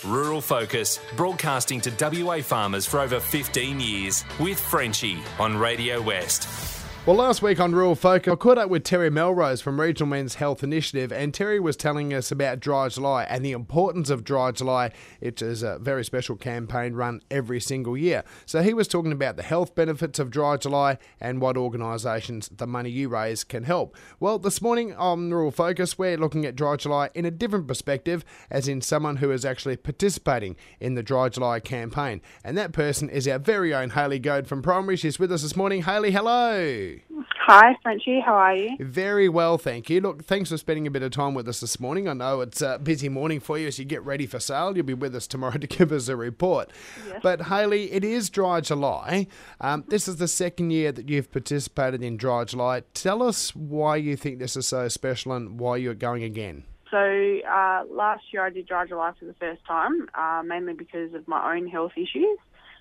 Rural Focus, broadcasting to WA farmers for over 15 years with Frenchie on Radio West. Well, last week on Rural Focus, I caught up with Terry Melrose from Regional Men's Health Initiative, and Terry was telling us about Dry July and the importance of Dry July. It is a very special campaign run every single year. So he was talking about the health benefits of Dry July and what organisations the money you raise can help. Well, this morning on Rural Focus, we're looking at Dry July in a different perspective, as in someone who is actually participating in the Dry July campaign. And that person is our very own Hayley Goad from Primary. She's with us this morning. Hayley, hello. Hi, Frenchie. How are you? Very well, thank you. Look, thanks for spending a bit of time with us this morning. I know it's a busy morning for you as you get ready for sale. You'll be with us tomorrow to give us a report. Yes. But, Hayley, it is Dry July. This is the second year that you've participated in Dry July. Tell us why you think this is so special and why you're going again. So last year I did Dry July for the first time, mainly because of my own health issues.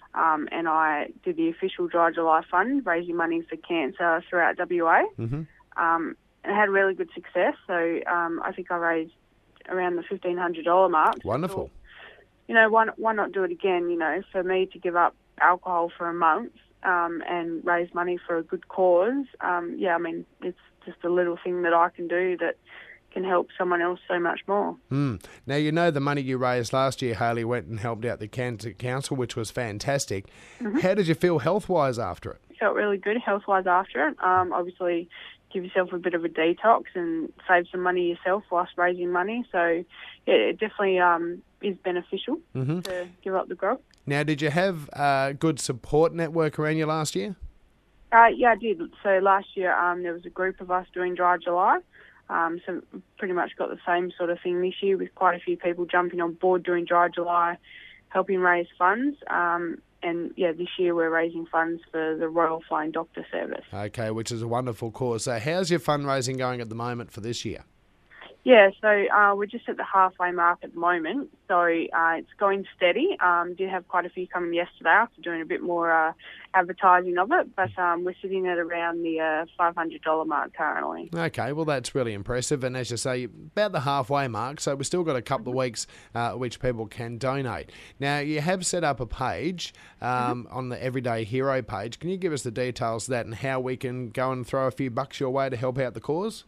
And I did the official Dry July Fund, raising money for cancer throughout WA. Mm-hmm. And it had really good success. So I think I raised around the $1,500 mark. Wonderful. So, why not do it again? For me to give up alcohol for a month and raise money for a good cause, it's just a little thing that I can do that can help someone else so much more. Now, the money you raised last year, Hayley, went and helped out the Cancer Council, which was fantastic. Mm-hmm. How did you feel health-wise after it? Felt really good health-wise after it. Obviously, give yourself a bit of a detox and save some money yourself whilst raising money. So, yeah, it definitely is beneficial to give up the grog. Now, did you have a good support network around you last year? Yeah, I did. So last year there was a group of us doing Dry July. So pretty much got the same sort of thing this year, with quite a few people jumping on board doing Dry July, helping raise funds. This year we're raising funds for the Royal Flying Doctor Service. Okay, which is a wonderful cause. So how's your fundraising going at the moment for this year? Yeah, so we're just at the halfway mark at the moment, so it's going steady. Did have quite a few coming yesterday after doing a bit more advertising of it, but we're sitting at around the $500 mark currently. Okay, well that's really impressive, and as you say, about the halfway mark, so we've still got a couple of weeks which people can donate. Now, you have set up a page on the Everyday Hero page. Can you give us the details of that and how we can go and throw a few bucks your way to help out the cause?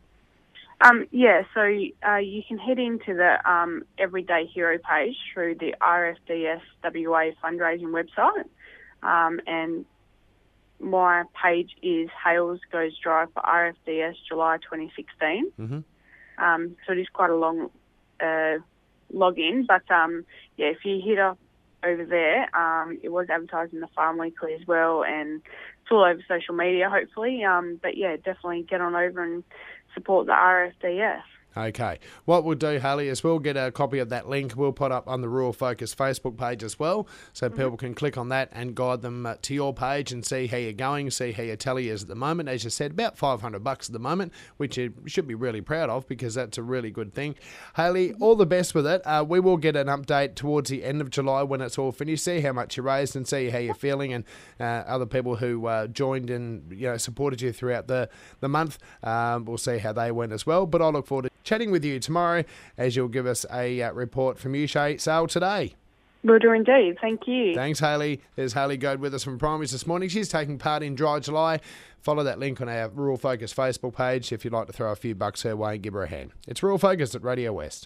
So you can head into the Everyday Hero page through the RFDS WA fundraising website, and my page is Hales Goes Dry for RFDS July 2016. Mm-hmm. So it is quite a long login, but if you hit up over there, it was advertised in the Farm Weekly as well, and it's all over social media, hopefully. Definitely get on over and support the RFDS. Okay. What we'll do, Hayley, is we'll get a copy of that link. We'll put up on the Rural Focus Facebook page as well, so people can click on that and guide them to your page and see how you're going, see how your tally is at the moment. As you said, about $500 at the moment, which you should be really proud of because that's a really good thing. Hayley, all the best with it. We will get an update towards the end of July when it's all finished, see how much you raised and see how you're feeling, and other people who joined and supported you throughout the month. We'll see how they went as well, but I look forward to chatting with you tomorrow as you'll give us a report from Uche Sale today. Will do indeed. Thank you. Thanks, Hayley. There's Hayley Goad with us from Primaries this morning. She's taking part in Dry July. Follow that link on our Rural Focus Facebook page if you'd like to throw a few bucks her way and give her a hand. It's Rural Focus at Radio West.